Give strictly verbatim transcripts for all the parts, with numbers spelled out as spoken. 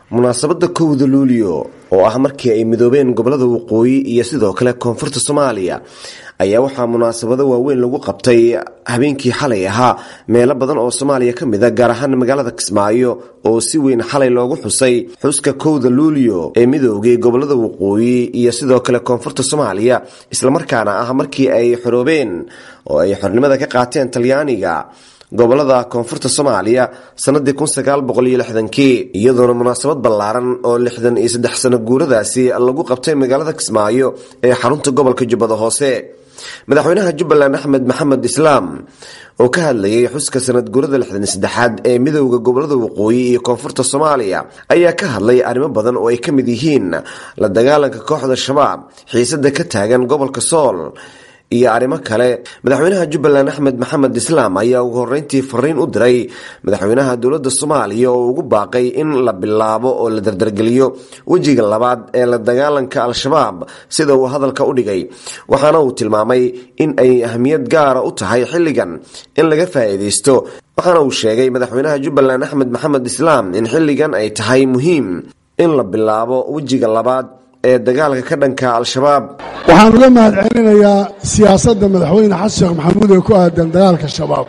munaasabada kowda luulyo oo ah markii ay midoobeen gobolada waqooyi iyo sidoo kale koonfurta Soomaaliya ayaa waxaa munaasabado waaweyn lagu qabtay habeenkii xalay ahaa meelo badan oo Soomaaliya ka mid ah gaar ahaan magaalada Kismaayo oo si weyn xalay loogu xusay xuska kowda luulyo ee midoogay gobolada waqooyi iyo sidoo kale koonfurta Soomaaliya isla markaana ah markii ay xoroobeen oo ay xornimada ka qaateen Talyaaniga gobolada koonfurta Soomaaliya sanadii kun sagaal boqol iyo lixdan-kii iyadoo munaasabad ballaaran oo lixdan iyo saddex sano guuradaasi lagu qabtay magaalada Kismaayo ee xarunta gobolka Jubbada Hoose madaxweynaha Jubbaland Axmed Maxamed Islaam oo ka hadlayay xuska sanad guurada lixdan iyo saddexaad ee midowga gobolada waqooyi iyo koonfurta Soomaaliya ayaa ka hadlay arrimo badan oo ay ka mid yihiin la dagaalanka kooxda shabaab xiisada ka taagan gobolka Sool iyo arrimo kale madaxweynaha Jubbaland Axmed Maxamed Islaam ayaa ugu horeyntii fariin u diray madaxweynaha dawladda Soomaaliya oo ugu baaqay in la bilaabo oo la dardargeliyo wajiga labaad ee la dagaalanka al-shabaab sida uu hadalka u dhigay waxaana uu tilmaamay in ay ahmiyad gaar ah u tahay xilligan in laga faa'iideysto waxaana uu sheegay madaxweynaha Jubbaland Axmed Maxamed Islaam in xilligan ay tahay muhiim in la bilaabo wajiga labaad ee dagaalka ka dhanka al-shabaab waxaan uga mahadcelinayaa siyaasadda madaxweyne xasan sheekh maxamuud ee ku aadan dagaalka shabaab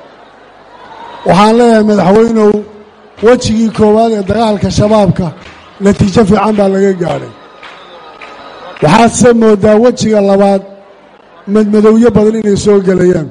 waxaan leeyahay madaxweynow wejigii koowaad ee dagaalka shabaabka natiijo fiican baa laga gaadhay waxaadse moodaa wejiga labaad madmadowyo badan inay soo gelayaan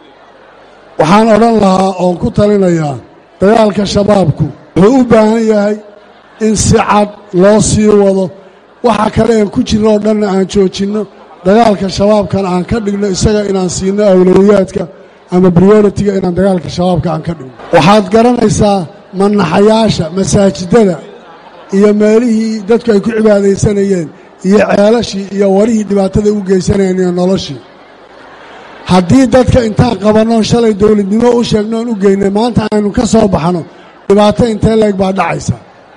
waxaan odhan lahaa oon ku talinayaa dagaalka shabaabku wuxuu u baahan yahay in si cad loo sii wado waxa kale aan ku jirno oo dhanna aan joojinno dagaalka shabaabkan aan ka dhigno isaga inaan siino awlawiyaadka ama prioritiga inaan dagaalka shabaabka aan ka dhigno waxaad garanaysaa manaxayaasha masaajidada iyo meelihii dadku ay ku cibaadaysanayeen iyo ceelashii iyo warihii dhibaatada u geysanayeen iyo noloshii haddii dadka intaan qabannoon shalay dowladnimo u sheegnoon u geynay maanta aynu ka soo baxno dhibaato intee leeg baa dhacaysa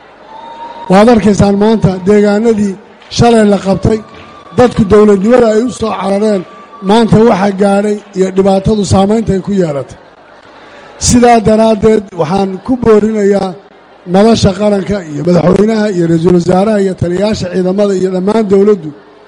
waad arkaysaan maanta deegaanadii shalay la qabtay dadku dowladnimada ay u soo carareen maanta waxa gaadhay iyo dhibaatadu saamaynta ay ku yeelatay sidaa daraaddeed waxaan ku boorinayaa madasha qaranka iyo madaxweynaha iyo ra-iisul wasaaraha iyo taliyayaasha ciidamada iyo dhammaan dowladdu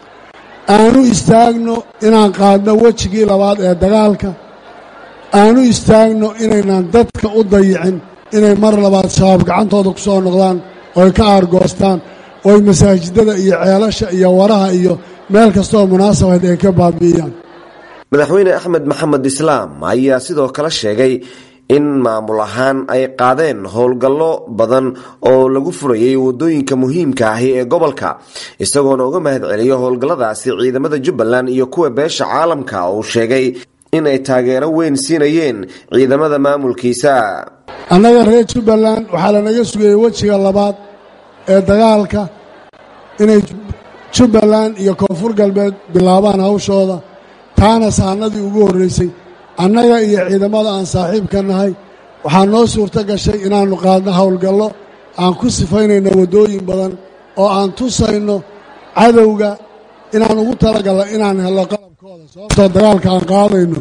aanu istaagno inaan qaadno wejigii labaad ee dagaalka aanu istaagno inaynaan dadka u dayicin inay mar labaad shabaab gacantooda ku soo noqdaan oo ay ka aargoostaan oo ay masaajidada iyo ceelasha iyo waraha iyo meel kastooo munaasabayd ay ka baabi'iyaan madaxweyne axmed maxamed islaam ayaa sidoo kale sheegay in maamul ahaan ay qaadeen howlgallo badan oo lagu furayay wadooyinka muhiimka ahi ee gobolka isagoona uga mahadceliyo howlgalladaasi ciidamada Jubbaland iyo kuwa beesha caalamka oo sheegay in ay taageero weyn siinayeen ciidamada maamulkiisa annaga reer Jubbaland waxaa lanaga sugayay wejiga labaad ee dagaalka inay Jubbaland iyo koonfur galbeed bilaabaan hawshooda taana saanadii ugu horreysay annaga iyo ciidamada aan saaxiibka nahay waxaa noo suurto gashay inaannu qaadno howlgallo aan ku sifaynayno waddooyin badan oo aan tusayno cadowga inaan ugu talagalno inaan helno qalabkooda sababtoo dagaalka aan qaadayno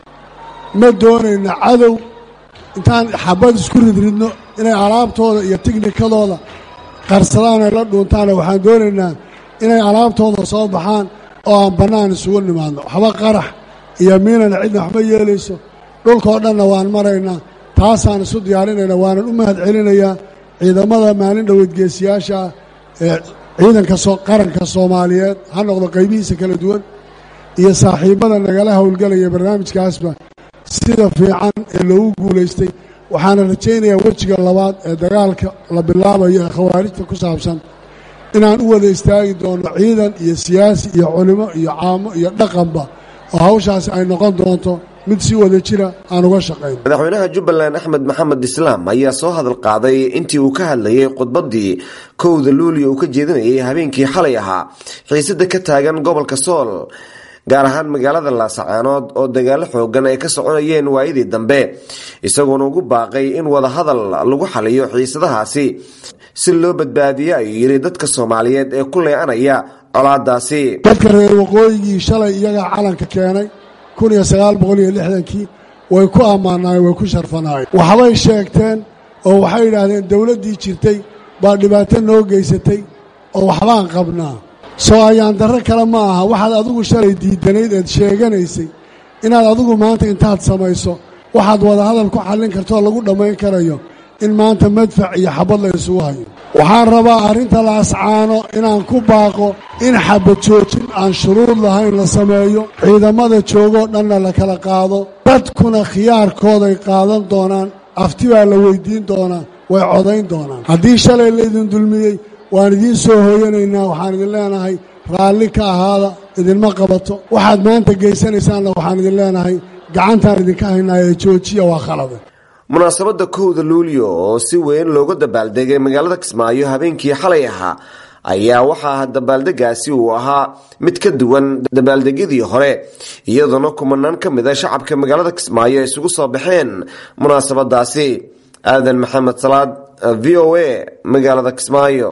ma doonayno cadow intaan xabad isku ridridno inay alaabtooda iyo tiknikadooda qarsadaan ay la dhuuntaane waxaan doonaynaa inay alaabtooda soo baxaan oo aan bannaan isugu nimaadno waxba qarax iyo miinana cidna waxma yeelayso dhulkoo dhanna waan maraynaa taasaan isu diyaarinayna waanan u mahad celinayaa ciidamada maalin dhoweedgeesiyaasha ah ee ciidanka qaranka soomaaliyeed ha noqdo qaybihiisa kala duwan iyo saaxiibbada nagala howlgelaya barnaamijkaasba sida fiican ee loogu guulaystay waxaana rajaynayaa wejiga labaad ee dagaalka la bilaabayo ee khawaarijta ku saabsan inaan u wada istaagi doono ciidan iyo siyaasi iyo culimo iyo caamo iyo dhaqanba oo hawshaasi ay noqon doonto mid si wada jira aan uga shaqayno madaxweynaha Jubbaland Axmed Maxamed Islaam ayaa soo hadal qaaday intii uu ka hadlayay khudbadii kowda luulyo uu ka jeedinayay habeenkii xalay ahaa xiisada ka taagan gobolka Sool gaar ahaan magaalada Laascaanood oo dagaalo xoogan ay ka soconayeen waayidii dambe isagoona ugu baaqay in wada hadal lagu xaliyo xiisadahaasi si loo badbaadiyo ay yiri dadka Soomaaliyeed ee ku leeyanaya colaadaasi dadka reer waqooyigii shalay iyaga calanka keenay kun iyo sagaal boqol iyo lixdan-kii way ku ammaanaayeen way ku sharfanaayeen waxbay sheegteen oo waxay yidhaahdeen dowladdii jirtay baa dhibaato noo geysatay oo waxbaan qabnaa soo ayaan darro kale ma aha waxaad adigu shalay diidanayd eed sheeganaysay inaad adigu maanta intaad samayso waxaad wada hadal ku xallin kartoo lagu dhammayn karayo in maanta madfac iyo xabad la isugu hayo waxaan rabaa arrinta laascaano inaan ku baaqo in xabad joojin aan shuruud lahayn la sameeyo ciidamada joogoo dhanna la kala qaado dadkuna khiyaarkooday qaadan doonaan afti baa la weyddiin doonaa way codayn doonaan haddii shalay laydin dulmiyey waan idiin soo hooyanaynaa waxaan idin leenahay raalli ka ahaada idinma qabato waxaad maanta geysanaysaanna waxaan idin leenahay gacantaan idinka haynaa ee joojiya waa khalada munaasabadda kowda luulyo oo si weyn looga dabaaldegay magaalada Kismaayo habeenkii xalay ahaa ayaa waxaa dabaaldegaasi uu ahaa mid ka duwan dabaaldegyadii hore iyadoo kumanaan ka mid ah shacabka magaalada Kismaayo isugu soo baxeen munaasabadaasi aadan maxamed salaad V O A magaalada Kismaayo.